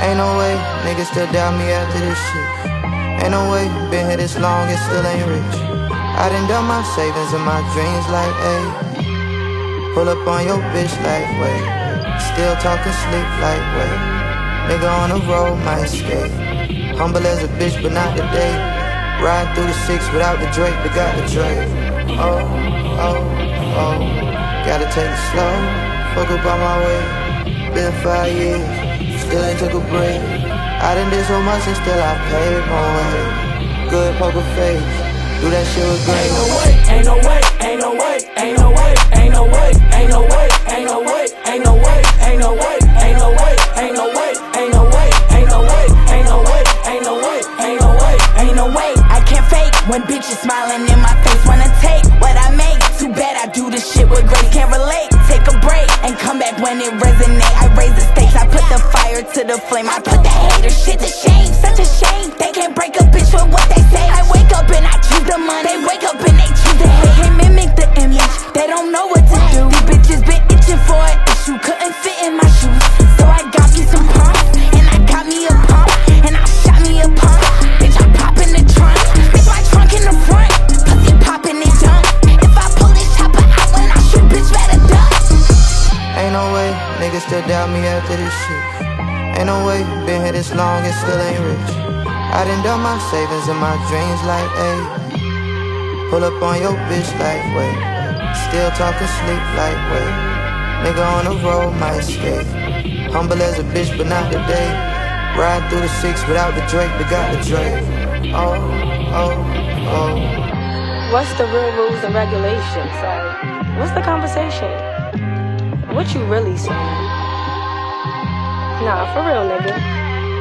Ain't no way, niggas still doubt me after this shit. Ain't no way, been here this long and still ain't rich. I done done my savings and my dreams like, ayy. Pull up on your bitch like, wait. Still talking sleep like, wait. Nigga on the road might skate. Humble as a bitch but not today. Ride through the 6 without the Drake, but got the Drake. Oh, oh, oh. Gotta take it slow, fuck up on my way. Been 5 years, still ain't took a break. I done did so much and still I paid my way. Good poker face, do that shit with grace. Ain't no way, ain't no way, ain't no way, ain't no way, ain't no way, ain't no way, ain't no way, ain't no way, ain't no way, ain't no way, ain't no way, ain't no way, ain't no way, ain't no way, ain't no way, ain't no way. I can't fake when bitches smiling in my face. Wanna take what I make, too bad I do this shit with grace. Can't relate, take a break and come back when it resonate. I raise the stakes, I put the fire to the flame. I put the hater shit to shame, such a shame. They can't break a bitch with what they say. I wake up and I choose the money, they wake up and they choose the hate. Can't mimic the image, they don't know what to do. These bitches been itching for an issue, couldn't fit in my shoes. So I got me some pumps, and I got me a pump, and I shot me a pump. Bitch, I pop in the trunk, bitch, my trunk in the front. Pussy poppin' and jump. If I pull this chopper out when I shoot, bitch, better duck. Ain't no way, niggas still doubt me after this shit. Ain't no way, been here this long and still ain't rich. I done done my savings and my dreams like, ayy. Pull up on your bitch like, wait. Still talking sleep like, wait. Nigga on the road might skate. Humble as a bitch but not today. Ride through the 6 without the Drake, but got the Drake. Oh, oh, oh. What's the real rules and regulations? Like, what's the conversation? What you really saying? Nah, for real, nigga.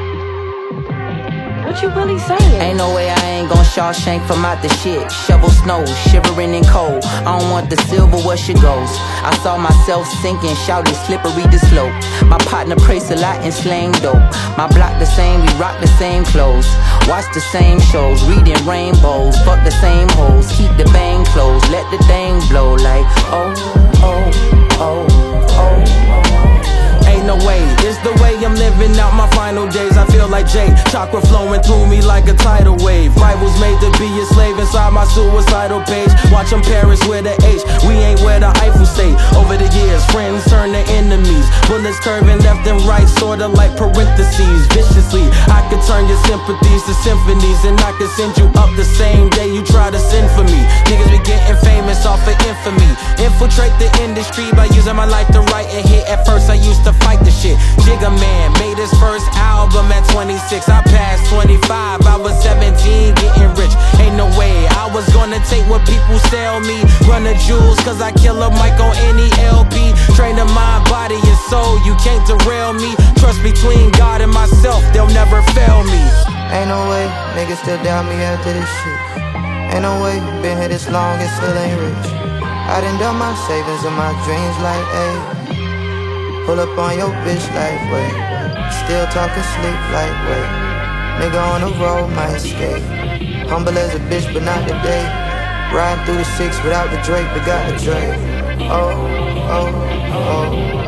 What you really saying? Ain't no way I ain't gon' Shawshank from out the shit. Shovel snow, shivering and cold. I don't want the silver where she goes. I saw myself sinking, shouting slippery the slope. My partner prays a lot and slang dope. My block the same, we rock the same clothes. Watch the same shows, reading rainbows. Fuck the same hoes, keep the bang closed. Let the thing blow like, oh, oh, oh, oh. Ain't no way, it's the way I'm living out my final days. I feel like Jay, chakra flowing through me like a tidal wave. Rivals made to be a slave inside my suicidal page. Watch them Paris with a H, we ain't where the Eiffel State. Over the years, friends turn to enemies. Bullets curving left and right, sorta like parentheses. Viciously, I could turn your sympathies to symphonies, and I could send you up the same day you try to send for me. Niggas be getting famous off of infamy. Infiltrate the industry by using my life to write a hit. At first I used to fight the shit. Jigga Man made his first album at 26. I passed 25, I was 17 getting rich. Ain't no way I was gonna take what people sell me. Run the jewels cause I kill a mic on any LP. Train the mind, body and soul, you can't derail me. Trust between God and myself, they'll never fail me. Ain't no way, niggas still doubt me after this shit. Ain't no way, been here this long and still ain't rich. I done done my savings and my dreams like, ayy. Pull up on your bitch like, wait. Still talking sleep like, wait. Nigga on the road might skate. Humble as a bitch but not today. Ride through the 6 without the Drake, but got the Drake. Oh, oh, oh.